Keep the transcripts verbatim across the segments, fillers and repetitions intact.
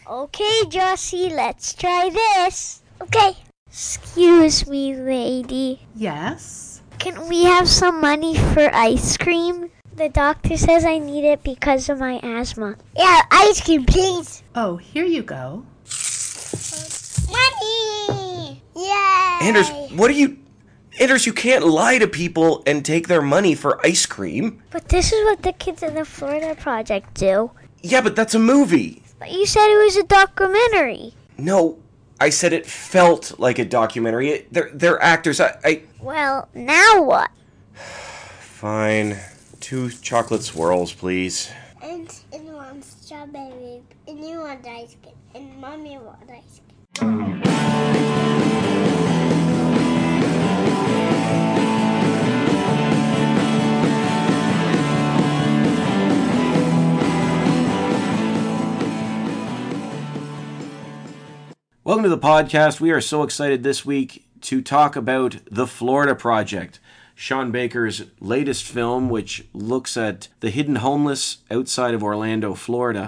Okay, Jossie, let's try this. Okay. Excuse me, lady. Yes? Can we have some money for ice cream? The doctor says I need it because of my asthma. Yeah, ice cream, please. Oh, here you go. Money! Yay! Anders, what are you... Anders, you can't lie to people and take their money for ice cream. But this is what the kids in the Florida Project do. Yeah, but that's a movie. But you said it was a documentary. No, I said it felt like a documentary. They're, they're actors. I, I... Well, now what? Fine. Two chocolate swirls, please. And, and one strawberry. And you want ice cream. And Mommy wants ice cream. Welcome to the podcast. We are so excited this week to talk about The Florida Project, Sean Baker's latest film, which looks at the hidden homeless outside of Orlando, Florida.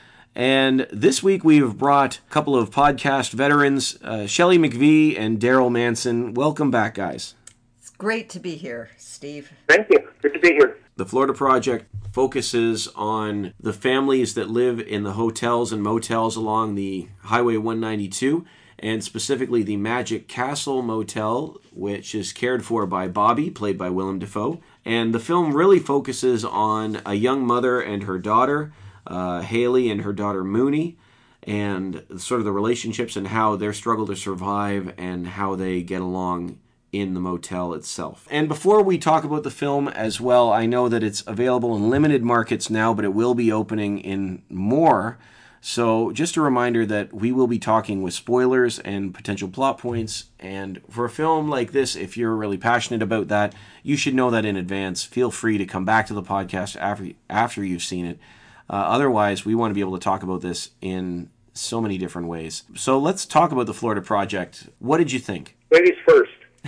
And this week we have brought a couple of podcast veterans, uh, Shelley McVee and Daryl Manson. Welcome back, guys. It's great to be here, Steve. Thank you. Good to be here. The Florida Project focuses on the families that live in the hotels and motels along the Highway one ninety-two, and specifically the Magic Castle Motel, which is cared for by Bobby, played by Willem Dafoe. And the film really focuses on a young mother and her daughter, uh, Haley, and her daughter Mooney, and sort of the relationships and how their struggle to survive and how they get along in the motel itself. And before we talk about the film as well, I know that it's available in limited markets now, but it will be opening in more. So just a reminder that we will be talking with spoilers and potential plot points. And for a film like this, if you're really passionate about that, you should know that in advance. Feel free to come back to the podcast after, after you've seen it. Uh, otherwise, we want to be able to talk about this in so many different ways. So let's talk about the Florida Project. What did you think? Ladies first.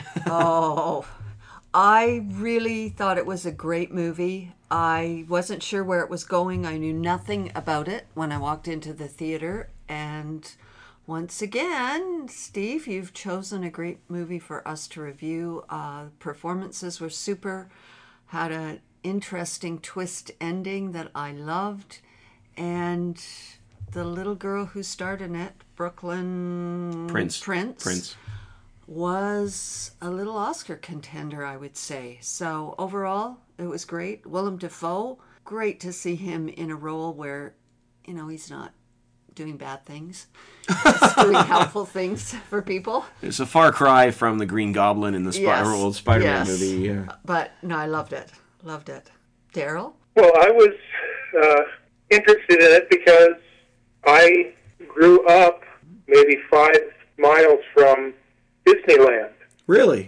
Oh, I really thought it was a great movie. I wasn't sure where it was going. I knew nothing about it when I walked into the theater. And once again, Steve, you've chosen a great movie for us to review. Uh, performances were super, had an interesting twist ending that I loved. And the little girl who starred in it, Brooklyn Prince. Prince. Prince. was a little Oscar contender, I would say. So overall, it was great. Willem Dafoe, great to see him in a role where, you know, he's not doing bad things. He's doing helpful things for people. It's a far cry from the Green Goblin in the Sp- Yes. old Spider-Man Yes. movie. Yeah. But no, I loved it. Loved it. Daryl? Well, I was uh, interested in it because I grew up maybe five miles from Disneyland. Really?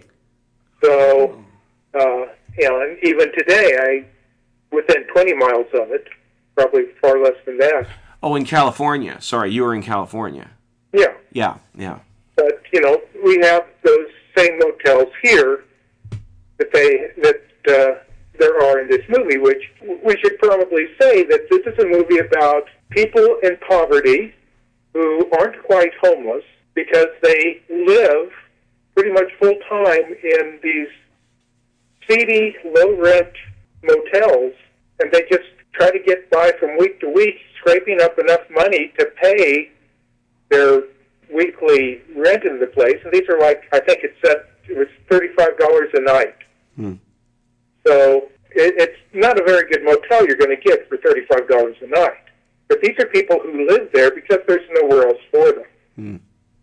So, uh, you know, and even today, I within twenty miles of it, probably far less than that. Oh, in California. Sorry, you were in California. Yeah, Yeah, yeah. but you know, we have those same motels here that they that uh, there are in this movie. Which we should probably say that this is a movie about people in poverty who aren't quite homeless because they live pretty much full time in these seedy, low rent motels, and they just try to get by from week to week, scraping up enough money to pay their weekly rent in the place. And these are like, I think it said it was thirty-five dollars a night. Hmm. So it, it's not a very good motel you're going to get for thirty-five dollars a night. But these are people who live there because there's nowhere else for them. Hmm.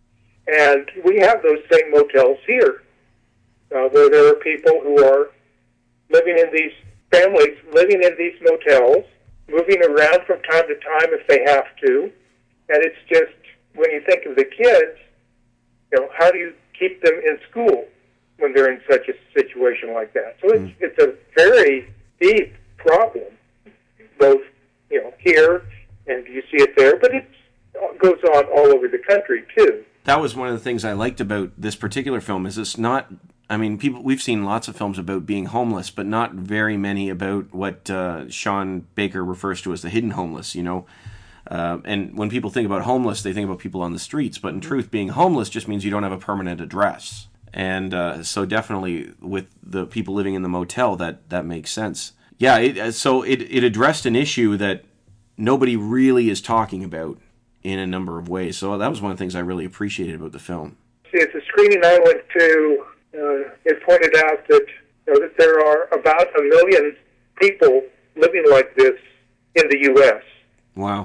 And we have those same motels here, uh, where there are people who are living in these families, living in these motels, moving around from time to time if they have to. And it's just, when you think of the kids, you know, how do you keep them in school when they're in such a situation like that? So it's, it's a very deep problem, both, you know, here and you see it there, but it goes on all over the country too. That was one of the things I liked about this particular film. Is it's not, I mean, people we've seen lots of films about being homeless, but not very many about what uh, Sean Baker refers to as the hidden homeless. You know, Um, and when people think about homeless, they think about people on the streets. But in truth, being homeless just means you don't have a permanent address. And uh, so definitely with the people living in the motel, that, that makes sense. Yeah, it, so it, it addressed an issue that nobody really is talking about in a number of ways. So that was one of the things I really appreciated about the film. At the screening I went to, uh, it pointed out that, you know, that there are about a million people living like this in the U S Wow.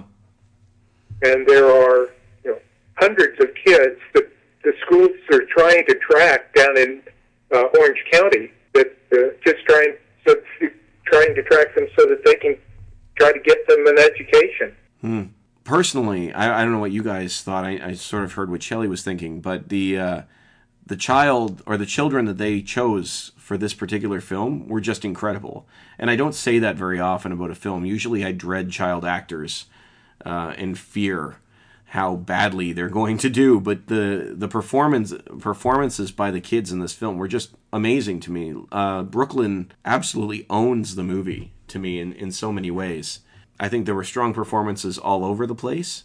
And there are, you know, hundreds of kids that the schools are trying to track down in uh, Orange County, that uh, just trying so trying to track them so that they can try to get them an education. Hmm. Personally, I, I don't know what you guys thought. I, I sort of heard what Shelley was thinking, but the uh, the child or the children that they chose for this particular film were just incredible. And I don't say that very often about a film. Usually I dread child actors uh, and fear how badly they're going to do. But the the performance performances by the kids in this film were just amazing to me. Uh, Brooklyn absolutely owns the movie to me in, in so many ways. I think there were strong performances all over the place,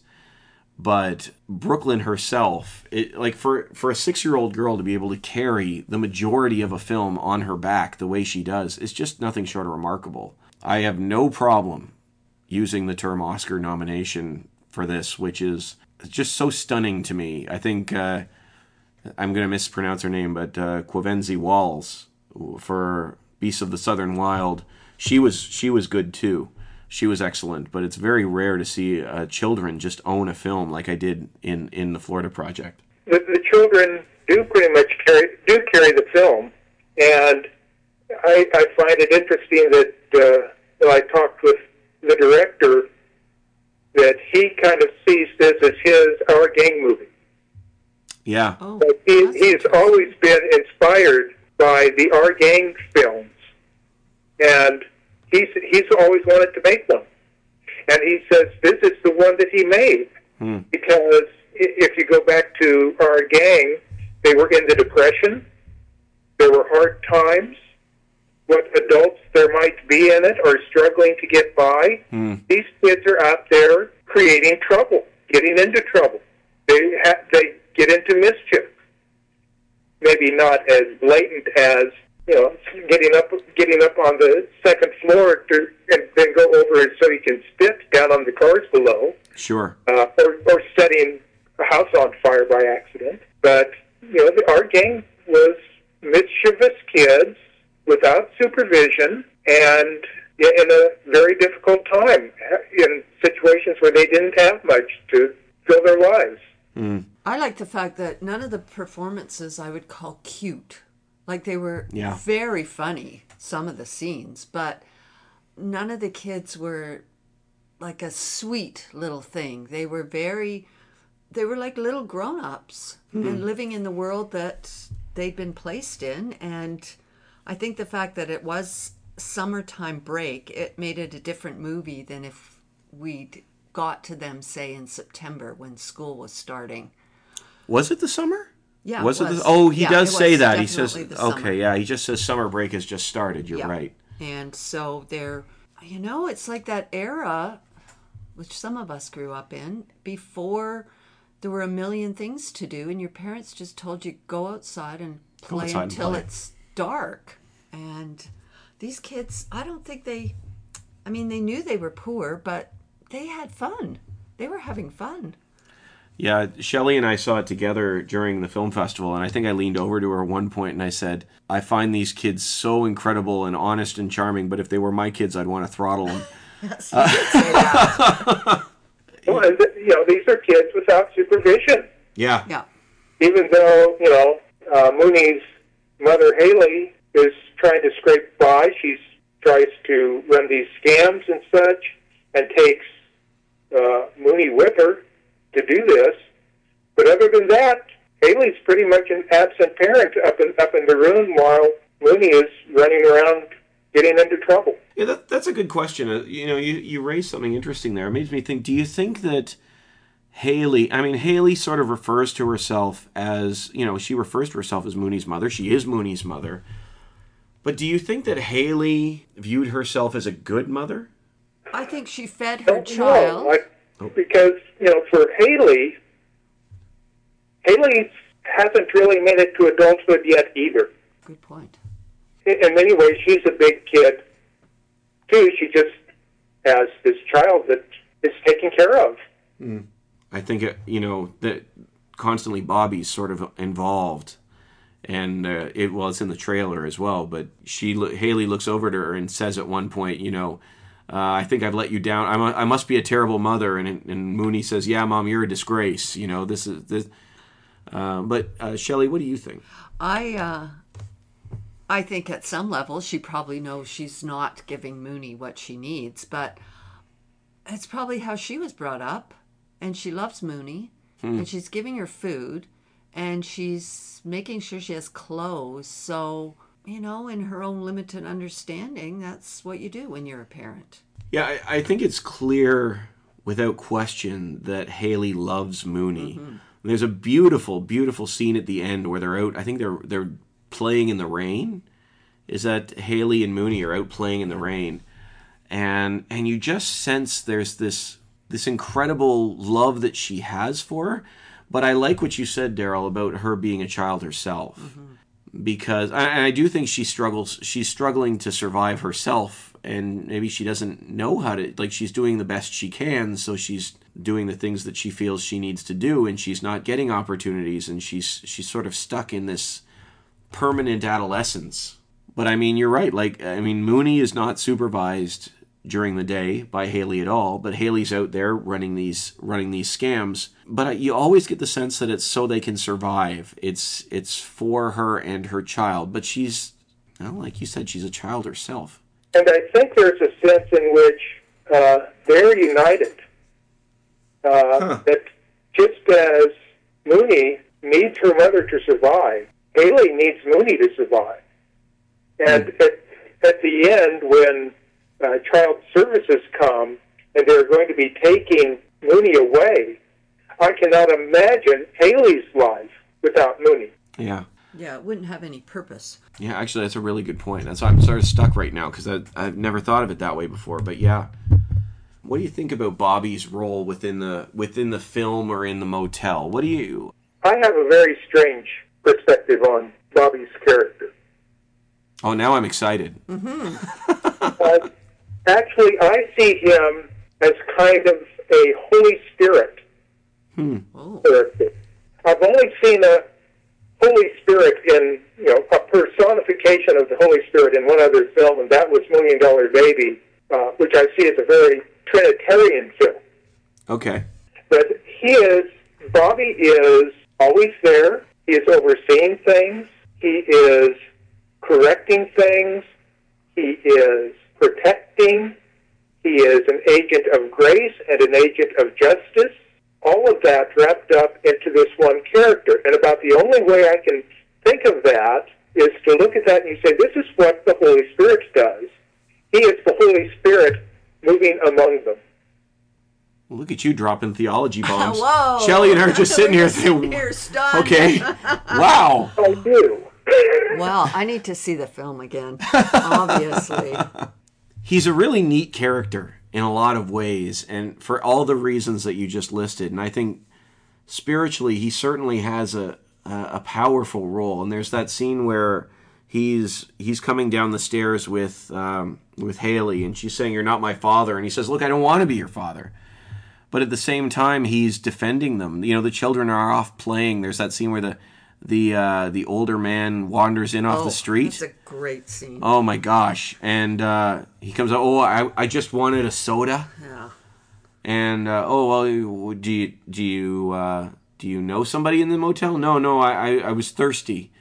but Brooklyn herself, it, like for, for a six-year-old girl to be able to carry the majority of a film on her back the way she does is just nothing short of remarkable. I have no problem using the term Oscar nomination for this, which is just so stunning to me. I think, uh, I'm going to mispronounce her name, but uh, Quavenzi Walls for Beasts of the Southern Wild, she was she was good too. She was excellent, but it's very rare to see uh, children just own a film like I did in, in the Florida Project. The, the children do pretty much carry do carry the film, and I, I find it interesting that uh, when I talked with the director, that he kind of sees this as his Our Gang movie. Yeah. Oh, But he, he's always been inspired by the Our Gang films, and He's, he's always wanted to make one. And he says this is the one that he made. Hmm. Because if you go back to Our Gang, they were in the Depression. There were hard times. What adults there might be in it are struggling to get by. Hmm. These kids are out there creating trouble, getting into trouble. They, ha- they get into mischief. Maybe not as blatant as, you know, getting up, getting up on the second floor to, and then go over so you can spit down on the cars below. Sure. Uh, or, or setting a house on fire by accident. But, you know, the, Our Gang was mischievous kids without supervision and in a very difficult time, in situations where they didn't have much to fill their lives. Mm. I like the fact that none of the performances I would call cute. Like, they were Yeah. very funny, some of the scenes, but none of the kids were like a sweet little thing. They were very, they were like little grown-ups Hmm. and living in the world that they'd been placed in. And I think the fact that it was summertime break, it made it a different movie than if we'd got to them, say, in September when school was starting. Was it the summer? Yeah, was it it? was. The, oh, he Yeah, does it say was that. He says, definitely the summer. okay, yeah, he just says summer break has just started. You're Yeah. right. And so they're, you know, it's like that era, which some of us grew up in, before there were a million things to do, and your parents just told you go outside and play outside and until play. it's dark. And these kids, I don't think they, I mean, they knew they were poor, but they had fun. They were having fun. Yeah, Shelley and I saw it together during the film festival, and I think I leaned over to her at one point and I said, I find these kids so incredible and honest and charming, but if they were my kids, I'd want to throttle them. Yes, you did say that. Well, and, you know, these are kids without supervision. Yeah. Yeah. Even though, you know, uh, Mooney's mother, Haley, is trying to scrape by. She tries to run these scams and such and takes uh, Mooney with her to do this. But other than that, Haley's pretty much an absent parent up in, up in the room while Mooney is running around getting into trouble. Yeah, that, that's a good question. Uh, you know, you, you raised something interesting there. It makes me think, do you think that Haley, I mean, Haley sort of refers to herself as, you know, she refers to herself as Mooney's mother. She is Mooney's mother. But do you think that Haley viewed herself as a good mother? I think she fed her Don't know. child. I, Because, you know, for Haley, Haley hasn't really made it to adulthood yet either. Good point. In many ways, she's a big kid, too. She just has this child that is taken care of. Mm. I think, uh, you know, that constantly Bobby's sort of involved. And uh, it well, it's in the trailer as well. But she, Haley looks over to her and says at one point, you know, uh, I think I've let you down. I'm a, I must be a terrible mother. And, and Mooney says, yeah, Mom, you're a disgrace. You know, this is this. Uh, but uh, Shelley, what do you think? I uh, I think at some level she probably knows she's not giving Mooney what she needs, but it's probably how she was brought up, and she loves Mooney, hmm. and she's giving her food, and she's making sure she has clothes. So, you know, in her own limited understanding, that's what you do when you're a parent. Yeah, I, I think it's clear without question that Haley loves Mooney. Mm-hmm. There's a beautiful, beautiful scene at the end where they're out. I think they're they're playing in the rain. Is that Haley and Mooney are out playing in the rain, and and you just sense there's this this incredible love that she has for her. But I like what you said, Daryl, about her being a child herself, mm-hmm. because I, I do think she struggles. She's struggling to survive herself, and maybe she doesn't know how to. Like, she's doing the best she can, so she's doing the things that she feels she needs to do, and she's not getting opportunities, and she's she's sort of stuck in this permanent adolescence. But I mean, you're right. Like, I mean, Mooney is not supervised during the day by Haley at all, but Haley's out there running these running these scams. But you always get the sense that it's so they can survive. It's it's for her and her child. But she's, well, like you said, she's a child herself. And I think there's a sense in which uh, they're united. Uh, huh. That just as Mooney needs her mother to survive, Haley needs Mooney to survive. And mm. at, at the end, when uh, child services come and they're going to be taking Mooney away, I cannot imagine Haley's life without Mooney. Yeah. Yeah, it wouldn't have any purpose. Yeah, actually, that's a really good point. That's why I'm sort of stuck right now, because I've never thought of it that way before. But yeah. What do you think about Bobby's role within the within the film or in the motel? What do you... I have a very strange perspective on Bobby's character. Oh, now I'm excited. Mm-hmm. uh, actually, I see him as kind of a Holy Spirit hmm. character. I've only seen a Holy Spirit in, you know, a personification of the Holy Spirit in one other film, and that was Million Dollar Baby, uh, which I see as a very Trinitarian film. Okay. But he is, Bobby is always there. He is overseeing things. He is correcting things. He is protecting. He is an agent of grace and an agent of justice. All of that wrapped up into this one character. And about the only way I can think of that is to look at that and you say, this is what the Holy Spirit does. He is the Holy Spirit moving among them. Well, look at you dropping theology bombs. Whoa. Shelley and I are just sitting here saying, here stunned. Okay. Wow. I do. Well, I need to see the film again, obviously. He's a really neat character in a lot of ways, and for all the reasons that you just listed. And I think spiritually, he certainly has a a, a powerful role. And there's that scene where he's he's coming down the stairs with um, with Haley, and she's saying, "You're not my father," and he says, "Look, I don't want to be your father." But at the same time, he's defending them. You know, the children are off playing. There's that scene where the the uh, the older man wanders in off oh, the street. That's a great scene. Oh my gosh! And uh, he comes out. Oh, I I just wanted a soda. Yeah. And uh, oh well, do you do you uh, do you know somebody in the motel? No, no, I, I, I was thirsty.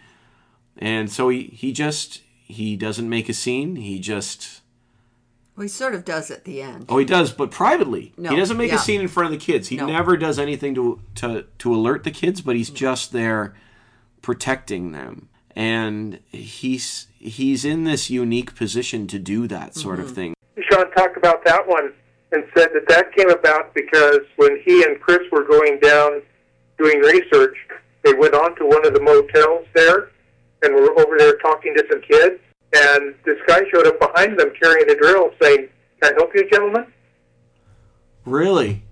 And so he, he just he doesn't make a scene. He just well, he sort of does at the end. Oh, he does, but privately. No, he doesn't make yeah. a scene in front of the kids. He no. never does anything to to to alert the kids, but he's just there protecting them. And he's he's in this unique position to do that sort mm-hmm. of thing. Sean talked about that one and said that that came about because when he and Chris were going down doing research, they went on to one of the motels there and were over there talking to some kids, and this guy showed up behind them carrying a drill saying, "Can I help you, gentlemen?" Really?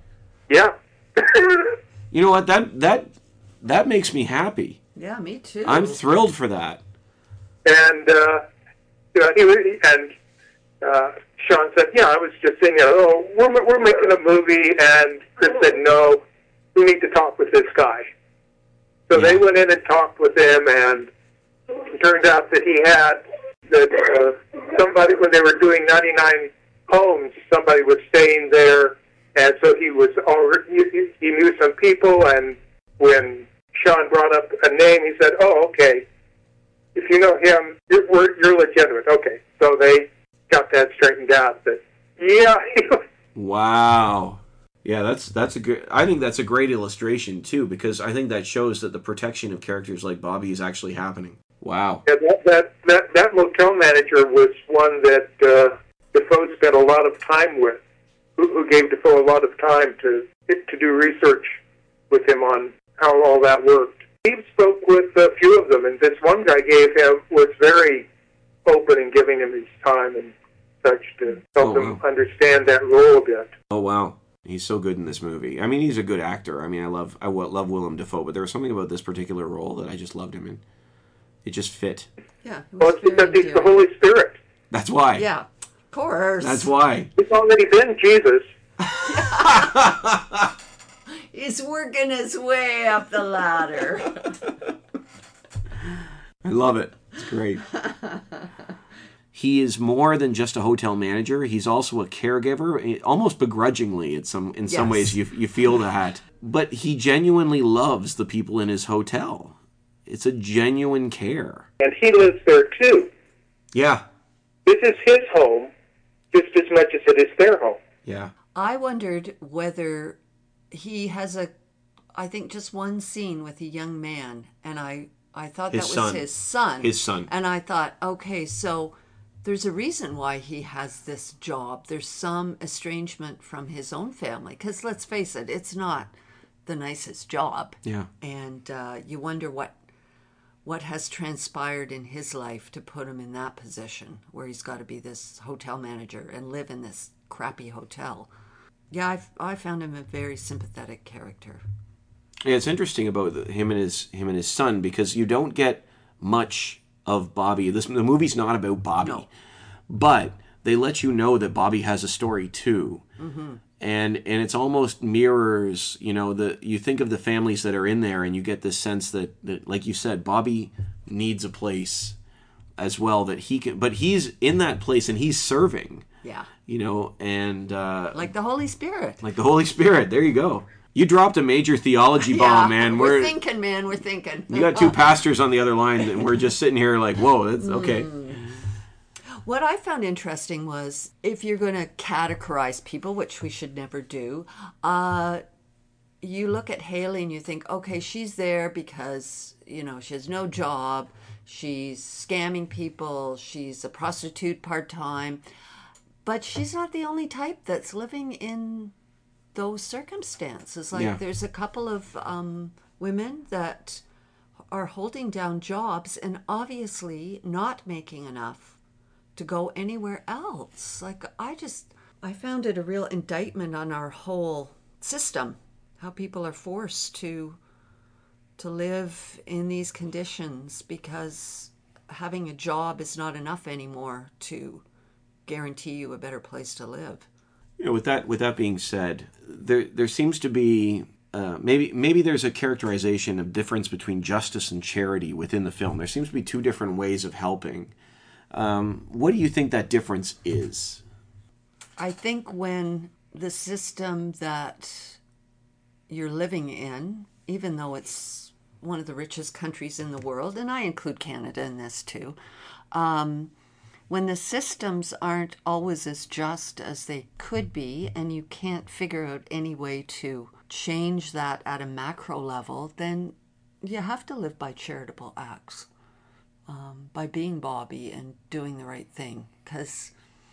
Yeah. You know what? That that that makes me happy. Yeah, me too. I'm thrilled for that. And uh, you know, he was, and uh, Sean said, "Yeah, I was just saying, you know, oh, we're we're making a movie," and Chris said, "No, we need to talk with this guy." So Yeah. they went in and talked with him, and it turned out that he had that uh, somebody, when they were doing ninety-nine homes, somebody was staying there, and so he was already, he, he knew some people, and when Sean brought up a name, he said, "Oh, okay. If you know him, you're, we're, you're legitimate." Okay, so they got that straightened out. That yeah, Wow. Yeah, that's that's a good. I think that's a great illustration too, because I think that shows that the protection of characters like Bobby is actually happening. Wow. and that, that that that motel manager was one that uh, Defoe spent a lot of time with, who, who gave Defoe a lot of time to to do research with him on how all that worked. He spoke with a few of them, and this one guy gave him was very open in giving him his time and such to help Oh, him wow. understand that role a bit. Oh wow, he's so good in this movie. I mean, he's a good actor. I mean, I love I wa- love Willem Dafoe, but there was something about this particular role that I just loved him in. It just fit. Yeah, it Well, was it's because very he's the endearing. Holy Spirit. That's why. Yeah, of course. That's why. He's already been Jesus. He's working his way up the ladder. I love it. It's great. He is more than just a hotel manager. He's also a caregiver, almost begrudgingly. In some in some Yes. ways, you you feel that. But he genuinely loves the people in his hotel. It's a genuine care. And he lives there too. Yeah. This is his home just as much as it is their home. Yeah. I wondered whether he has a, I think just one scene with a young man, and I, I thought His that was son. his son. His son. And I thought, okay, so there's a reason why he has this job. There's some estrangement from his own family, because let's face it, it's not the nicest job. Yeah. And uh, you wonder what what has transpired in his life to put him in that position where he's got to be this hotel manager and live in this crappy hotel. Yeah, I've, I found him a very sympathetic character. Yeah, it's interesting about the- him and his him and his son, because you don't get much of Bobby. This the movie's not about Bobby, No. but they let you know that Bobby has a story too, mm-hmm. and and it's almost mirrors. You know, the you think of the families that are in there, and you get this sense that, that like you said, Bobby needs a place as well that he can. But he's in that place and he's serving. Yeah. You know, and uh, Like the Holy Spirit. like the Holy Spirit. There you go. You dropped a major theology bomb, man. We're, We're thinking, man. We're thinking. You got two pastors on the other line, and we're just sitting here like, whoa, that's okay. What I found interesting was if you're going to categorize people, which we should never do, uh, you look at Haley and you think, okay, she's there because, you know, she has no job. She's scamming people. She's a prostitute part-time. But she's not the only type that's living in those circumstances. Like Yeah. there's a couple of um, women that are holding down jobs and obviously not making enough to go anywhere else. Like I just, I found it a real indictment on our whole system, how people are forced to to live in these conditions because having a job is not enough anymore to guarantee you a better place to live. You know, with that with that being said, there there seems to be uh, maybe maybe there's a characterization of difference between justice and charity within the film. There seems to be two different ways of helping. Um, what do you think that difference is? I think when the system that you're living in, even though it's one of the richest countries in the world, and I include Canada in this too, um, when the systems aren't always as just as they could be, and you can't figure out any way to change that at a macro level, then you have to live by charitable acts, um, by being Bobby and doing the right thing, because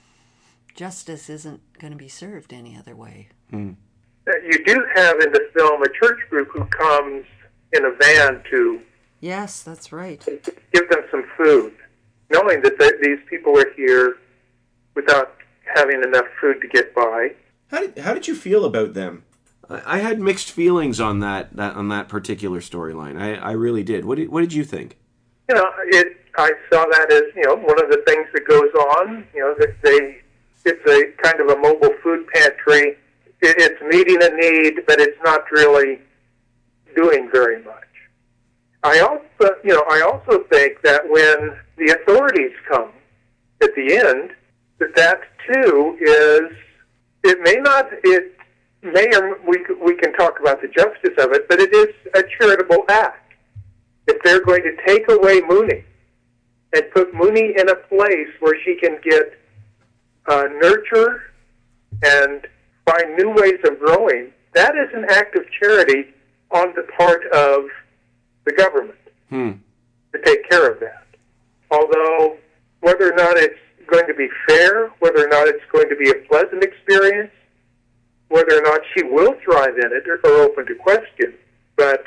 justice isn't going to be served any other way. Hmm. You do have in the film a church group who comes in a van to Yes, that's right. give them some food, knowing that th- these people are here without having enough food to get by. How did how did you feel about them? I, I had mixed feelings on that, that on that particular storyline. I, I really did. What did what did you think? You know, it. I saw that as, you know, one of the things that goes on. You know, that they it's a kind of a mobile food pantry. It, it's meeting a need, but it's not really doing very much. I also, you know, I also think that when the authorities come at the end, that that too is, it may not, it may, or we we can talk about the justice of it, but it is a charitable act. If they're going to take away Mooney and put Mooney in a place where she can get uh, nurture and find new ways of growing, that is an act of charity on the part of the government Hmm. to take care of that. Although, whether or not it's going to be fair, whether or not it's going to be a pleasant experience, whether or not she will thrive in it, are open to question. But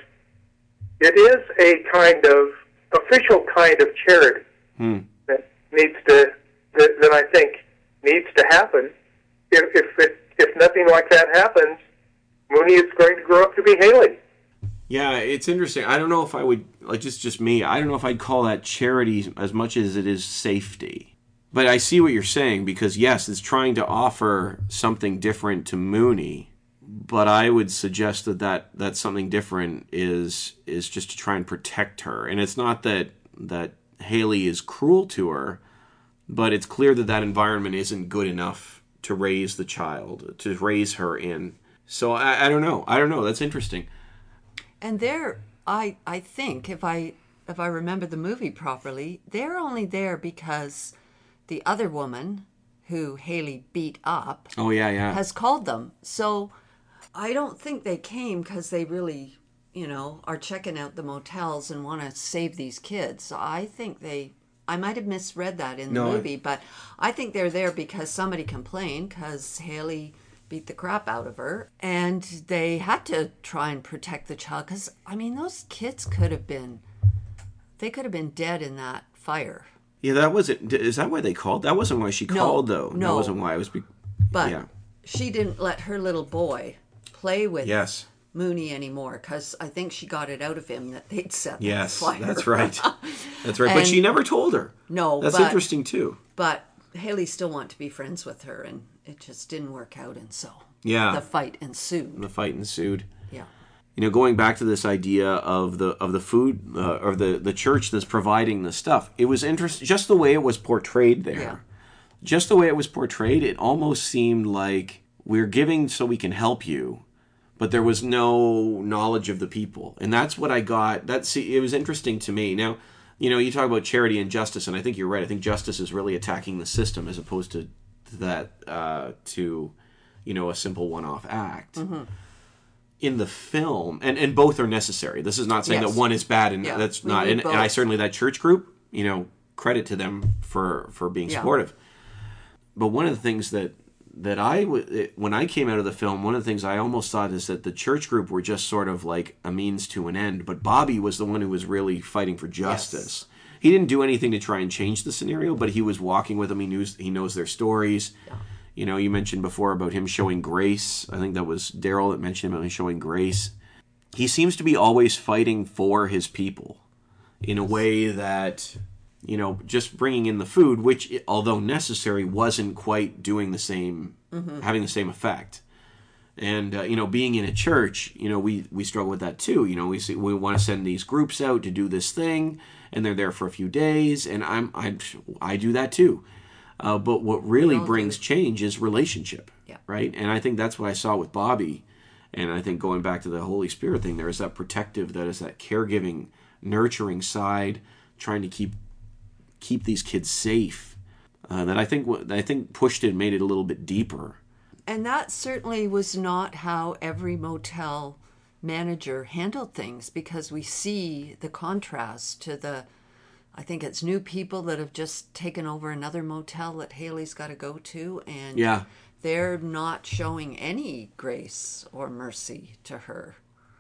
it is a kind of official kind of charity Hmm. that needs to, that, that I think needs to happen. If if, it, if nothing like that happens, Mooney is going to grow up to be Haley. Yeah, it's interesting. I don't know if I would, like, just just me, I don't know if I'd call that charity as much as it is safety. But I see what you're saying, because yes, it's trying to offer something different to Mooney, but I would suggest that that, that something different is is just to try and protect her. And it's not that that Haley is cruel to her, but it's clear that that environment isn't good enough to raise the child, to raise her in. So I, I don't know. I don't know. That's interesting. And they're, I, I think, if I if I remember the movie properly, they're only there because the other woman who Haley beat up Oh, yeah, yeah. has called them. So I don't think they came because they really, you know, are checking out the motels and want to save these kids. I think they, I might have misread that in the No, I- movie, but I think they're there because somebody complained because Haley beat the crap out of her, and they had to try and protect the child because, I mean, those kids could have been, they could have been dead in that fire. Yeah, that wasn't. Is that why they called? That wasn't why she No, called, though. That no. wasn't why. It was. Be- But yeah. she didn't let her little boy play with Yes. Mooney anymore because I think she got it out of him that they'd set Yes, that fire. that's right. That's right. But And- she never told her. No, That's but- interesting too. But Haley still wanted to be friends with her, and it just didn't work out, and so Yeah. the fight ensued. The fight ensued. Yeah. You know, going back to this idea of the of the food uh, or the the church that's providing the stuff, it was interesting. Just the way it was portrayed there, Yeah. just the way it was portrayed, it almost seemed like we're giving so we can help you, but there was no knowledge of the people, and that's what I got. That's it was interesting to me. Now, you know, you talk about charity and justice, and I think you're right. I think justice is really attacking the system as opposed to, to that uh, to, you know, a simple one-off act. Mm-hmm. In the film, and, and both are necessary. This is not saying Yes. that one is bad, and Yeah, that's we not. need And, and I both. certainly that church group, you know, credit to them for for being Yeah. supportive. But one of the things that that I w- when I came out of the film, one of the things I almost thought is that the church group were just sort of like a means to an end. But Bobby was the one who was really fighting for justice. He didn't do anything to try and change the scenario, but he was walking with them. He knows he knows their stories. Yeah. You know, you mentioned before about him showing grace. I think that was Daryl that mentioned about him showing grace. He seems to be always fighting for his people in a way that, you know, just bringing in the food, which, although necessary, wasn't quite doing the same, Mm-hmm. having the same effect. And, uh, you know, being in a church, you know, we, we struggle with that too. You know, we see, we want to send these groups out to do this thing, and they're there for a few days, and I'm, I'm I do that too. Uh, but what really all brings do. change is relationship, Yeah. right? And I think that's what I saw with Bobby. And I think going back to the Holy Spirit thing, there is that protective, that is that caregiving, nurturing side, trying to keep keep these kids safe. Uh, that I think what I think pushed it, made it a little bit deeper. And that certainly was not how every motel manager handled things, because we see the contrast to the, I think it's new people that have just taken over another motel that Haley's got to go to, and Yeah. they're not showing any grace or mercy to her.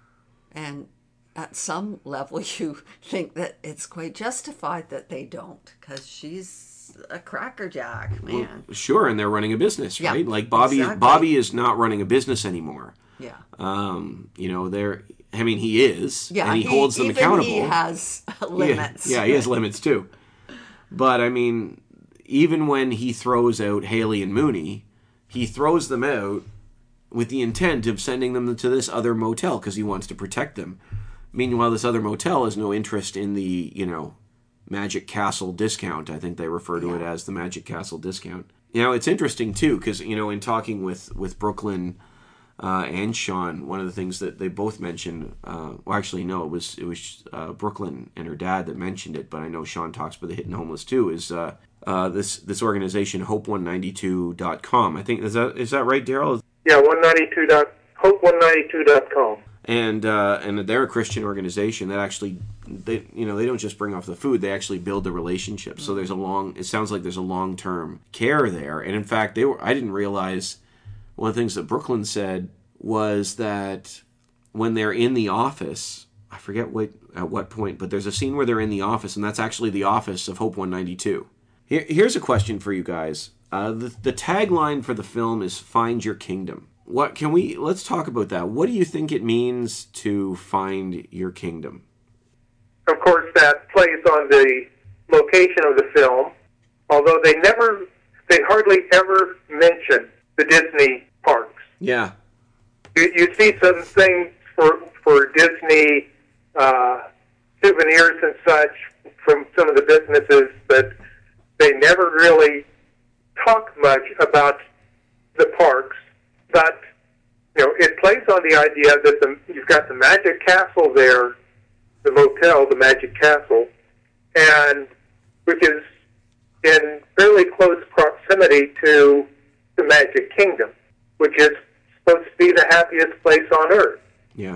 And at some level, you think that it's quite justified that they don't, because she's a crackerjack, man. Sure, and they're running a business, Yeah, right? Like Bobby, exactly. Bobby is not running a business anymore. Yeah. Um, you know, they're, I mean, he is, Yeah, and he, he- holds them even accountable. he has limits. Yeah, yeah, he has limits too. But I mean, even when he throws out Haley and Mooney, he throws them out with the intent of sending them to this other motel because he wants to protect them. Meanwhile, this other motel has no interest in the, you know, Magic Castle discount. I think they refer to it as the Magic Castle discount. You know, it's interesting too because, you know, in talking with with Brooklyn uh, and Sean, one of the things that they both mentioned, uh, well, actually, no, it was it was uh, Brooklyn and her dad that mentioned it, but I know Sean talks about the Hidden Homeless too. Is uh, uh, this this organization hope one ninety-two dot com? I think is that is that right, Daryl? Yeah, one ninety-two. hope one ninety-two dot com. And uh, and they're a Christian organization that actually, they you know they don't just bring off the food, they actually build the relationship. So there's a long, it sounds like there's a long term care there. And in fact, they were I didn't realize one of the things that Brooklyn said was that when they're in the office, I forget what at what point, but there's a scene where they're in the office, and that's actually the office of Hope one ninety-two. Here, here's a question for you guys. Uh, the the tagline for the film is "Find Your Kingdom." What can we let's talk about that. What do you think it means to find your kingdom? Of course, that plays on the location of the film, although they never, they hardly ever mention the Disney parks. Yeah. You, you see some things for for Disney uh, souvenirs and such from some of the businesses, but they never really talk much about the parks. But you know, it plays on the idea that the, you've got the Magic Castle there, the motel, the Magic Castle, and which is in fairly close proximity to the Magic Kingdom, which is supposed to be the happiest place on earth. Yeah.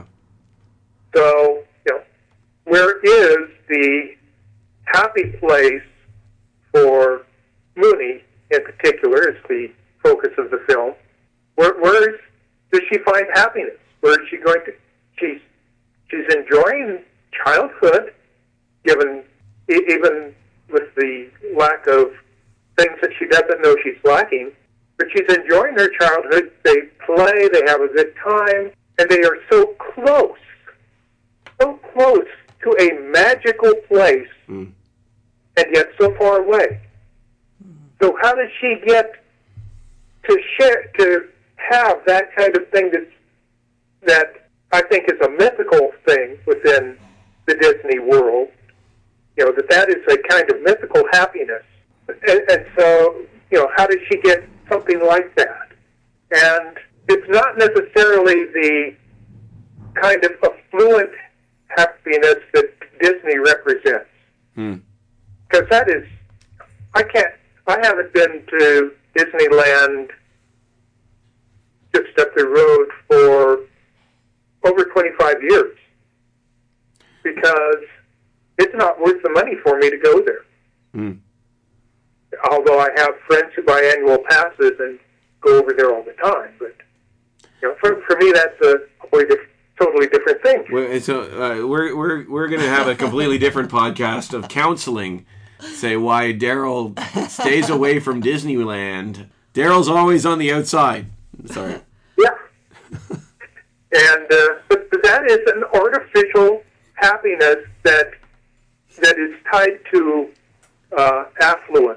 So, you know, where is the happy place for Mooney in particular, is the focus of the film. Where, where is, does she find happiness? Where is she going to? She's she's enjoying childhood, given e- even with the lack of things that she doesn't know she's lacking. But she's enjoying her childhood. They play, they have a good time, and they are so close, so close to a magical place, Mm. and yet so far away. So how does she get to share, to have that kind of thing that that I think is a mythical thing within the Disney world? You know, that that is a kind of mythical happiness. And, and so, you know, how does she get something like that? And it's not necessarily the kind of affluent happiness that Disney represents. Hmm. Because that is, I can't, I haven't been to Disneyland just up the road for over twenty-five years because it's not worth the money for me to go there. Mm. Although I have friends who buy annual passes and go over there all the time, but you know, for for me that's a totally different, totally different thing. We're, so, uh, we're we're we're going to have a completely different podcast of counseling. Say why Daryl stays away from Disneyland. Daryl's always on the outside. Sorry. Yeah. And uh, but, but that is an artificial happiness that that is tied to uh, affluence,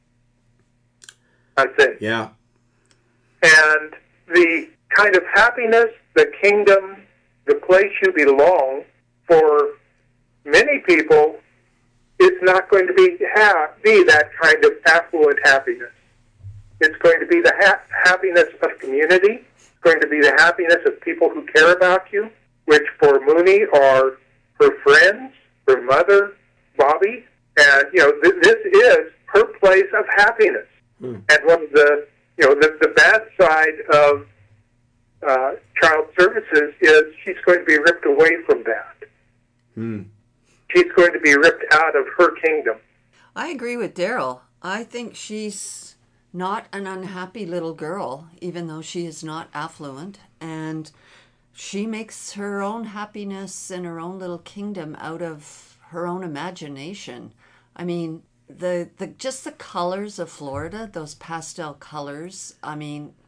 I think. Yeah. And the kind of happiness, the kingdom, the place you belong, for many people, is not going to be ha- be that kind of affluent happiness. It's going to be the ha- happiness of community. It's going to be the happiness of people who care about you, which for Mooney are her friends, her mother, Bobby. And, you know, th- this is her place of happiness. Hmm. And one of the, you know, the, the bad side of uh, child services is she's going to be ripped away from that. Hmm. She's going to be ripped out of her kingdom. I agree with Daryl. I think she's not an unhappy little girl, even though she is not affluent. And she makes her own happiness in her own little kingdom out of her own imagination. I mean, the, the just the colors of Florida, those pastel colors, I mean,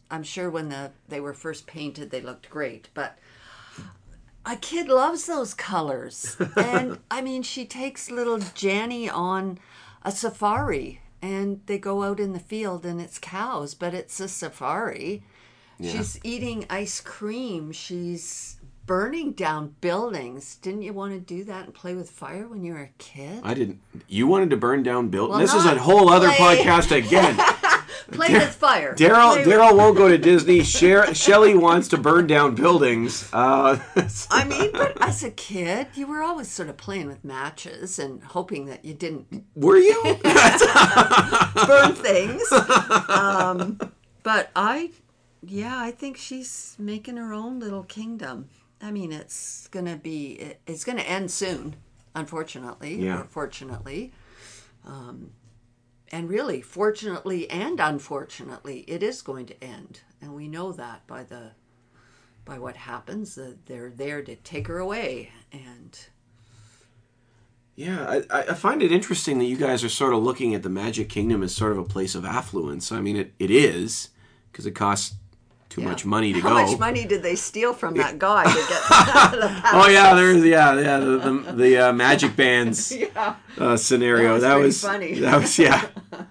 I'm sure when the they were first painted, they looked great. But a kid loves those colors. And, I mean, she takes little Janny on a safari, and they go out in the field, and it's cows, but it's a safari. Yeah. She's eating ice cream. She's burning down buildings. Didn't you want to do that and play with fire when you were a kid? I didn't. You wanted to burn down buildings? Well, this is a whole other play. podcast again. Play with fire. Daryl Daryl won't go to Disney. Sher- Shelley wants to burn down buildings. Uh, I mean, but as a kid, you were always sort of playing with matches and hoping that you didn't... Were you? burn things. Um, but I, yeah, I think she's making her own little kingdom. I mean, it's going to be... It, it's going to end soon, unfortunately. Yeah. Or fortunately. Um And really, fortunately and unfortunately, it is going to end. And we know that by the by what happens. Uh, they're there to take her away. And yeah, I, I find it interesting that you guys are sort of looking at the Magic Kingdom as sort of a place of affluence. I mean, it, it is, because it costs too yeah. much money to How go. How much money did they steal from that guy to get out of the palace? Oh, yeah, there's, yeah, yeah, the, the, the uh, Magic Bands yeah. uh, scenario. That was, that pretty was funny. That was, yeah.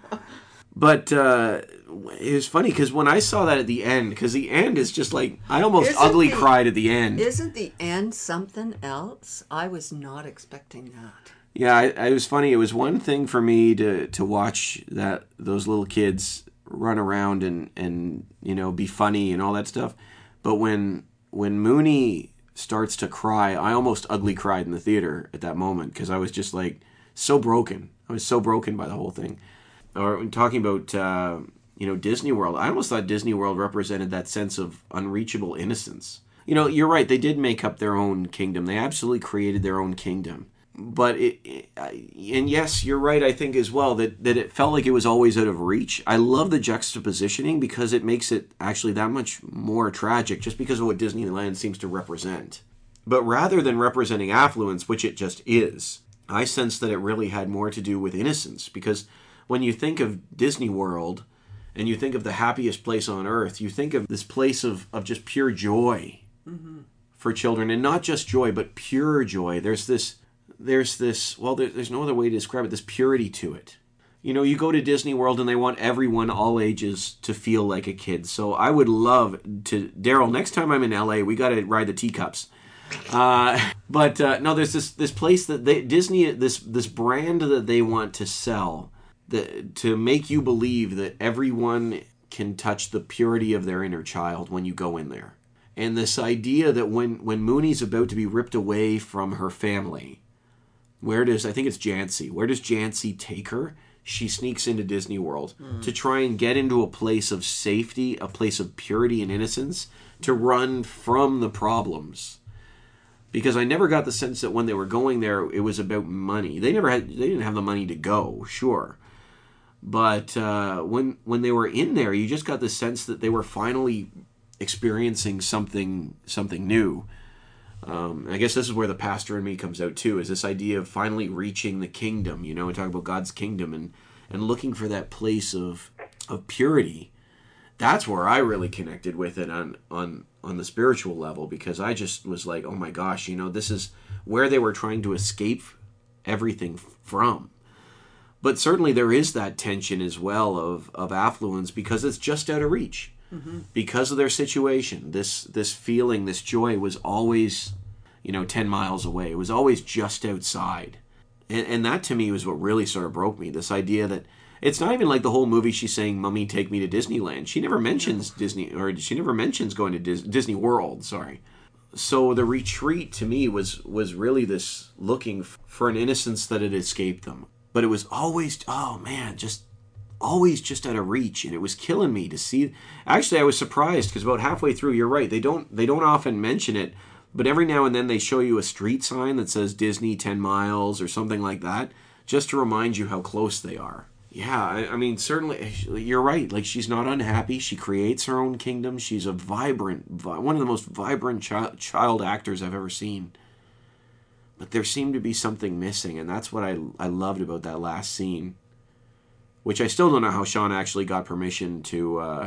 But uh, it was funny because when I saw that at the end, because the end is just like, I almost Isn't ugly the- cried at the end. Isn't the end something else? I was not expecting that. Yeah, I, I, it was funny. It was one thing for me to, to watch that those little kids run around and, and you know be funny and all that stuff, but when when Mooney starts to cry, I almost ugly cried in the theater at that moment because I was just like so broken. I was so broken by the whole thing. Or when talking about uh, you know Disney World, I almost thought Disney World represented that sense of unreachable innocence. You know, you're right. They did make up their own kingdom. They absolutely created their own kingdom. But it, it, and yes, you're right, I think as well, that, that it felt like it was always out of reach. I love the juxtapositioning because it makes it actually that much more tragic just because of what Disneyland seems to represent. But rather than representing affluence, which it just is, I sense that it really had more to do with innocence. Because when you think of Disney World and you think of the happiest place on earth, you think of this place of, of just pure joy mm-hmm. for children. And not just joy, but pure joy. There's this... There's this, well, there, there's no other way to describe it, this purity to it. You know, you go to Disney World and they want everyone, all ages, to feel like a kid. So I would love to, Daryl, next time I'm in L A, we got to ride the teacups. Uh, but uh, no, there's this this place that they, Disney, this this brand that they want to sell, that, to make you believe that everyone can touch the purity of their inner child when you go in there. And this idea that when, when Mooney's about to be ripped away from her family, Where does, I think it's Jancy, where does Jancy take her? She sneaks into Disney World mm. to try and get into a place of safety, a place of purity and innocence, to run from the problems. Because I never got the sense that when they were going there, it was about money. They never had, they didn't have the money to go, sure. But uh, when when they were in there, you just got the sense that they were finally experiencing something something new. Um, I guess this is where the pastor in me comes out too, is this idea of finally reaching the kingdom, you know, we talk about God's kingdom and, and looking for that place of of purity. That's where I really connected with it on, on, on the spiritual level, because I just was like, oh my gosh, you know, this is where they were trying to escape everything from. But certainly there is that tension as well of, of affluence because it's just out of reach. Mm-hmm. Because of their situation, this this feeling, this joy was always, you know, ten miles away. It was always just outside. And, and that to me was what really sort of broke me. This idea that it's not even like the whole movie she's saying, Mummy, take me to Disneyland. She never mentions Disney, or she never mentions going to Dis- Disney World, sorry. So the retreat to me was, was really this looking for an innocence that had escaped them. But it was always, oh man, just always just out of reach, and it was killing me to see. Actually, I was surprised because about halfway through, you're right, they don't they don't often mention it, but every now and then they show you a street sign that says Disney ten miles or something like that, just to remind you how close they are. Yeah, I, I mean, certainly, you're right. Like, she's not unhappy. She creates her own kingdom. She's a vibrant, vi- one of the most vibrant chi- child actors I've ever seen. But there seemed to be something missing, and that's what I I loved about that last scene. Which I still don't know how Sean actually got permission to uh,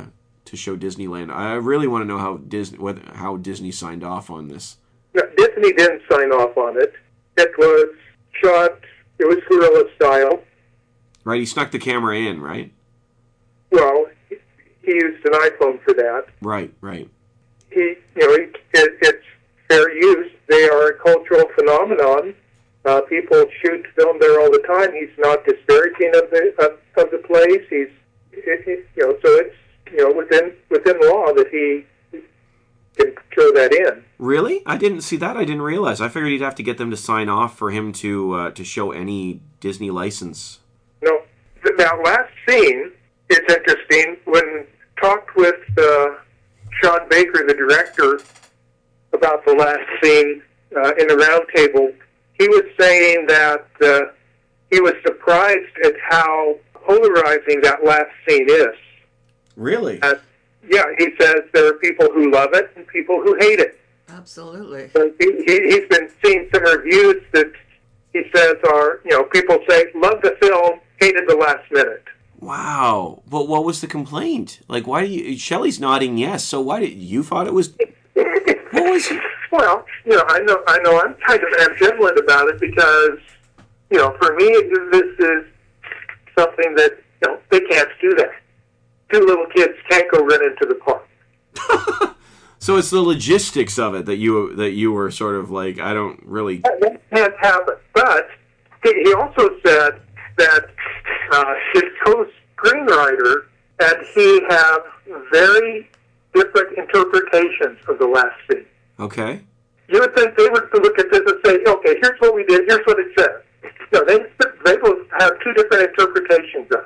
to show Disneyland. I really want to know how Disney whether, how Disney signed off on this. No, Disney didn't sign off on it. It was shot, it was guerrilla style. Right, he snuck the camera in, right? Well, he he used an iPhone for that. Right, right. He, you know, it, it, it's fair use. They are a cultural phenomenon. Uh, people shoot film there all the time. He's not disparaging of the of, of the place. He's, it, it, you know, so it's you know within within law that he can throw that in. Really? I didn't see that. I didn't realize. I figured he'd have to get them to sign off for him to uh, to show any Disney license. No, th- that last scene is interesting. When talked with uh, Sean Baker, the director, about the last scene uh, in the round table, he was saying that uh, he was surprised at how polarizing that last scene is. Really? Uh, yeah, he says there are people who love it and people who hate it. Absolutely. So he, he, he's been seeing some reviews that he says are, you know, people say, love the film, hated the last minute. Wow. But what was the complaint? Like, why do you... Shelley's nodding yes, so why did... You thought it was... What was it? Well, you know, I know, I know I'm kind of ambivalent about it because, you know, for me, this is something that, you know, they can't do that. Two little kids can't go run into the park. So it's the logistics of it that you that you were sort of like, I don't really... That can't happen. But he also said that uh, his co-screenwriter and he have very different interpretations of the last scene. Okay. You would think they would look at this and say, okay, here's what we did, here's what it says. No, they, they both have two different interpretations of it.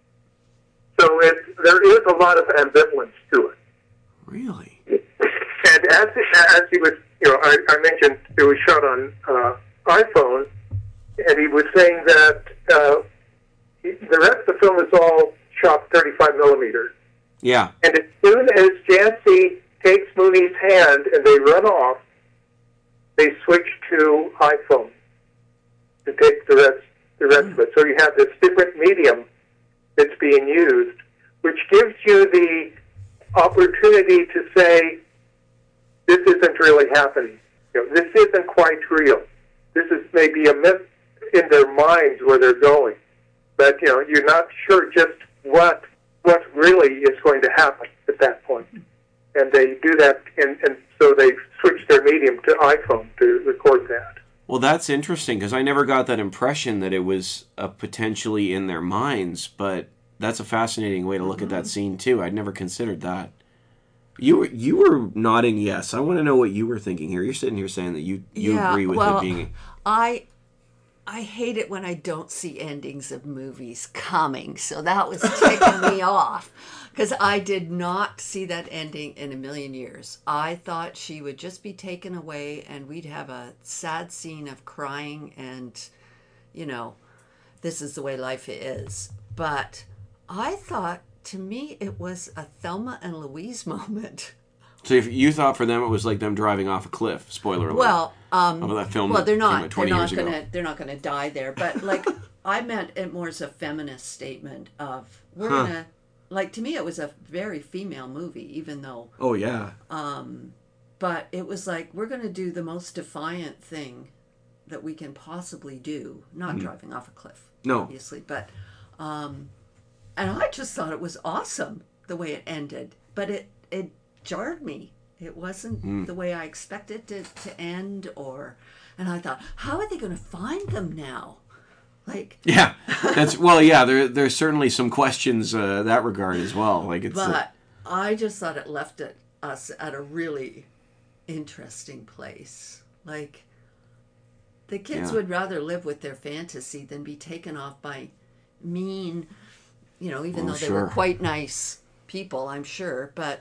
So it, there is a lot of ambivalence to it. Really? And as as he was, you know, I, I mentioned it was shot on uh, iPhone, and he was saying that uh, he, the rest of the film is all shot thirty-five millimeter. Yeah. And as soon as Jancy takes Mooney's hand and they run off, they switch to iPhone to take the rest the rest of it. So you have this different medium that's being used, which gives you the opportunity to say, this isn't really happening. You know, this isn't quite real. This is maybe a myth in their minds where they're going. But, you know, you're not sure just what what really is going to happen at that point. And they do that, and, and so they switch their medium to iPhone to record that. Well, that's interesting, because I never got that impression that it was uh, potentially in their minds, but that's a fascinating way to look mm-hmm. at that scene, too. I'd never considered that. You were you were nodding yes. I want to know what you were thinking here. You're sitting here saying that you, you yeah, agree with well, it being... I I hate it when I don't see endings of movies coming, so that was ticking me off. Because I did not see that ending in a million years. I thought she would just be taken away and we'd have a sad scene of crying and, you know, this is the way life is. But I thought, to me, it was a Thelma and Louise moment. So if you thought for them it was like them driving off a cliff, spoiler alert. Well, um, of that film well, they're that not. came out twenty they're years not ago. gonna. They're not gonna die there. But like, I meant it more as a feminist statement of we're Huh. gonna. Like, to me, it was a very female movie, even though. Oh yeah. Um, but it was like we're gonna do the most defiant thing that we can possibly do. Not mm. driving off a cliff, no, obviously, but. Um, and I just thought it was awesome the way it ended, but it it jarred me. It wasn't mm. the way I expected it to end, or, and I thought, how are they going to find them now? Like, yeah, that's well, yeah. There there's certainly some questions uh, that regard as well. Like, it's. But uh, I just thought it left it, us at a really interesting place. Like, the kids Yeah. would rather live with their fantasy than be taken off by mean, you know, even Oh, though they sure. were quite nice people, I'm sure. But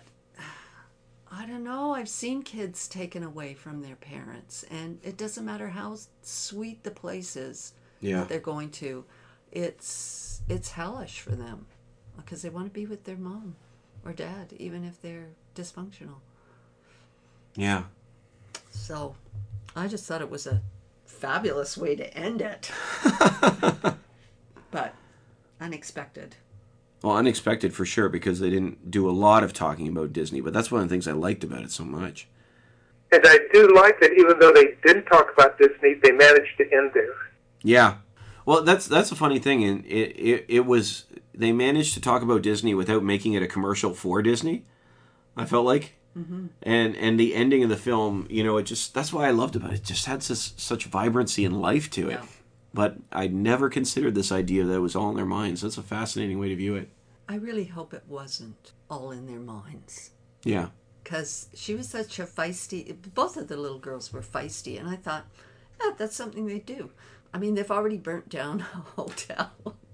I don't know. I've seen kids taken away from their parents, and it doesn't matter how sweet the place is Yeah. that they're going to. It's it's hellish for them because they want to be with their mom or dad, even if they're dysfunctional. Yeah. So I just thought it was a fabulous way to end it. But unexpected. Well, unexpected for sure, because they didn't do a lot of talking about Disney, but that's one of the things I liked about it so much. And I do like that even though they didn't talk about Disney, they managed to end there. Yeah. Well, that's that's a funny thing, and it, it, it was, they managed to talk about Disney without making it a commercial for Disney, I felt like. Mm-hmm. And and the ending of the film, you know, it just, that's why I loved about it. It just had such, such vibrancy and life to it. Yeah. But I never considered this idea that it was all in their minds. That's a fascinating way to view it. I really hope it wasn't all in their minds. Yeah. Because she was such a feisty, both of the little girls were feisty, and I thought, yeah, that's something they do. I mean, they've already burnt down a hotel.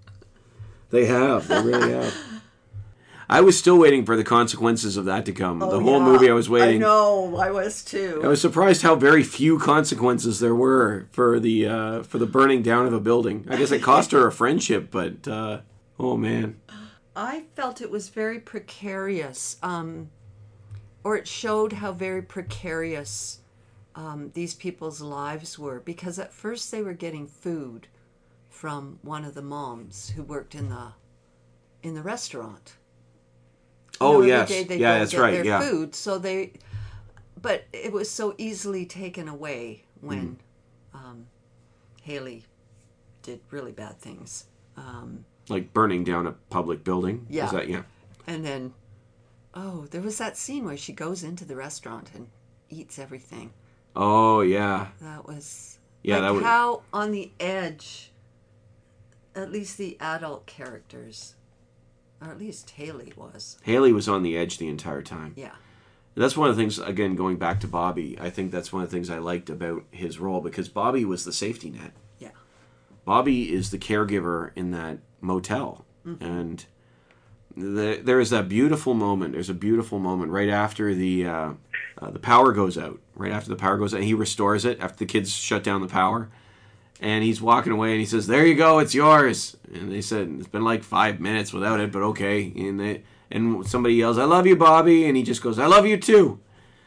They have. They really have. I was still waiting for the consequences of that to come. Oh, the whole yeah. movie I was waiting. I know, I was too. I was surprised how very few consequences there were for the uh, for the burning down of a building. I guess it cost her a friendship, but uh, oh man. I felt it was very precarious, um, or it showed how very precarious um, these people's lives were. Because at first they were getting food from one of the moms who worked in the in the restaurant. You Oh know, every yes, day they yeah, go that's get right. their Yeah, food, so they, but it was so easily taken away when Mm. um, Haley did really bad things. Um, like burning down a public building. Yeah. Is that, yeah. And then, oh, there was that scene where she goes into the restaurant and eats everything. Oh yeah. That was Yeah, like that would- how on the edge, at least the adult characters, or at least Haley was. Haley was on the edge the entire time. Yeah. That's one of the things, again, going back to Bobby, I think that's one of the things I liked about his role, because Bobby was the safety net. Yeah. Bobby is the caregiver in that motel. Mm-hmm. And the, there is that beautiful moment. There's a beautiful moment right after the uh, uh, the power goes out. Right after the power goes out. He restores it after the kids shut down the power. And he's walking away and he says, "There you go, it's yours." And they said, "It's been like five minutes without it, but okay." And they, and somebody yells, "I love you, Bobby." And he just goes, "I love you too."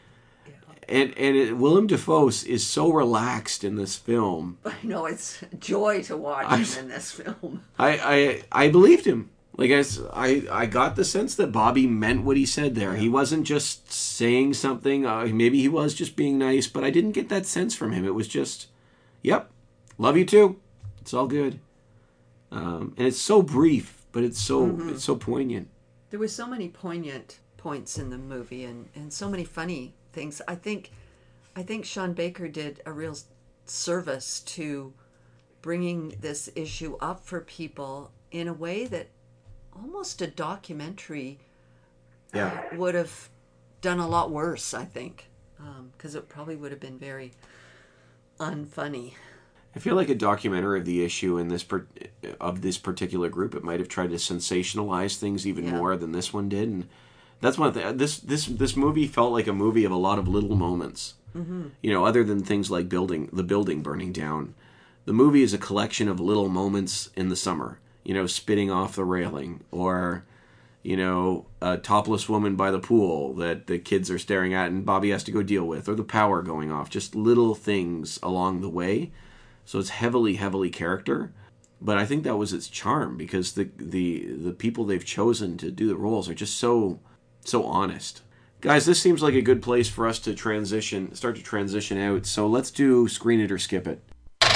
And and it, Willem Dafoe is so relaxed in this film. I know, it's joy to watch I- him in this film. I, I, I believed him. Like I, s- I, I got the sense that Bobby meant what he said there. He wasn't just saying something. Uh, maybe he was just being nice, but I didn't get that sense from him. It was just, "Yep, love you too. It's all good." Um, and it's so brief, but it's so Mm-hmm. it's so poignant. There were so many poignant points in the movie, and, and so many funny things. I think, I think Sean Baker did a real service to bringing this issue up for people in a way that almost a documentary Yeah. uh, would have done a lot worse, I think, because it probably would have been very unfunny. I feel like a documentary of the issue in this per, of this particular group, it might have tried to sensationalize things even Yeah. more than this one did, and that's one thing. This this this movie felt like a movie of a lot of little moments. Mm-hmm. You know, other than things like building the building burning down, the movie is a collection of little moments in the summer. You know, spitting off the railing, or you know, a topless woman by the pool that the kids are staring at and Bobby has to go deal with, or the power going off. Just little things along the way. So it's heavily, heavily character. But I think that was its charm, because the the the people they've chosen to do the roles are just so so honest. Guys, this seems like a good place for us to transition, start to transition out. So let's do Screen It or Skip It.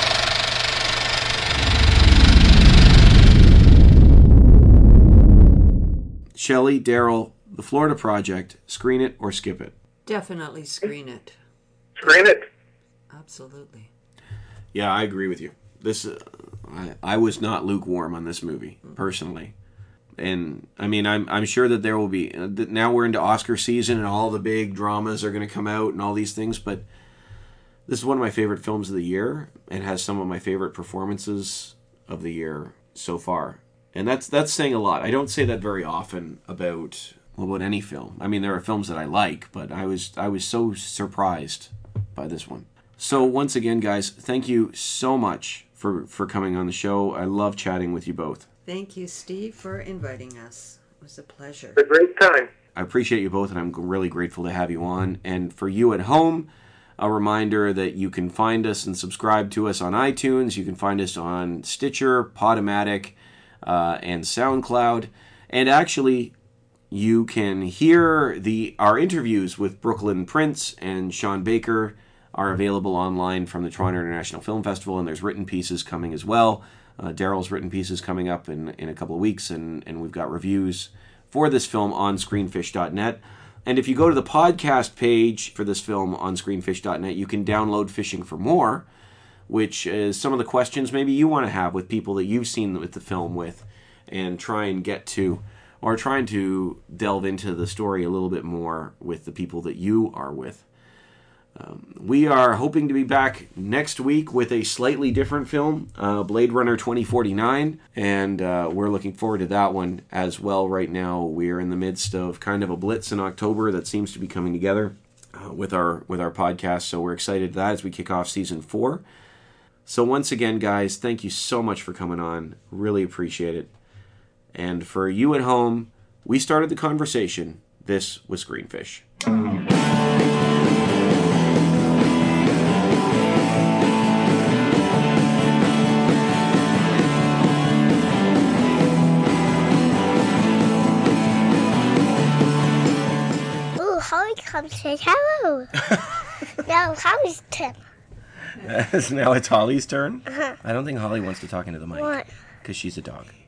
Shelley, Daryl, The Florida Project, Screen It or Skip It? Definitely screen it. Screen it. Absolutely. Yeah, I agree with you. This, uh, I, I was not lukewarm on this movie personally, and I mean, I'm I'm sure that there will be. Uh, that now we're into Oscar season, and all the big dramas are going to come out, and all these things. But this is one of my favorite films of the year, and has some of my favorite performances of the year so far. And that's that's saying a lot. I don't say that very often about well, about any film. I mean, there are films that I like, but I was I was so surprised by this one. So once again, guys, thank you so much for, for coming on the show. I love chatting with you both. Thank you, Steve, for inviting us. It was a pleasure. It's a great time. I appreciate you both, and I'm really grateful to have you on. And for you at home, a reminder that you can find us and subscribe to us on iTunes. You can find us on Stitcher, Podomatic, uh, and SoundCloud. And actually, you can hear the our interviews with Brooklyn Prince and Sean Baker are available online from the Toronto International Film Festival, and there's written pieces coming as well. Uh, Daryl's written pieces coming up in, in a couple of weeks, and, and we've got reviews for this film on screenfish dot net. And if you go to the podcast page for this film on screenfish dot net, you can download Fishing for More, which is some of the questions maybe you want to have with people that you've seen with the film with, and try and get to, or trying to delve into the story a little bit more with the people that you are with. Um, we are hoping to be back next week with a slightly different film, uh, Blade Runner twenty forty-nine, and uh, we're looking forward to that one as well. Right now, we're in the midst of kind of a blitz in October that seems to be coming together uh, with our with our podcast, so we're excited for that as we kick off season four. So once again, guys, thank you so much for coming on. Really appreciate it. And for you at home, we started the conversation. This was Screenfish. Holly comes and says hello. Now Holly's turn. Now it's Holly's turn? Uh-huh. I don't think Holly wants to talk into the mic. What? Because she's a dog.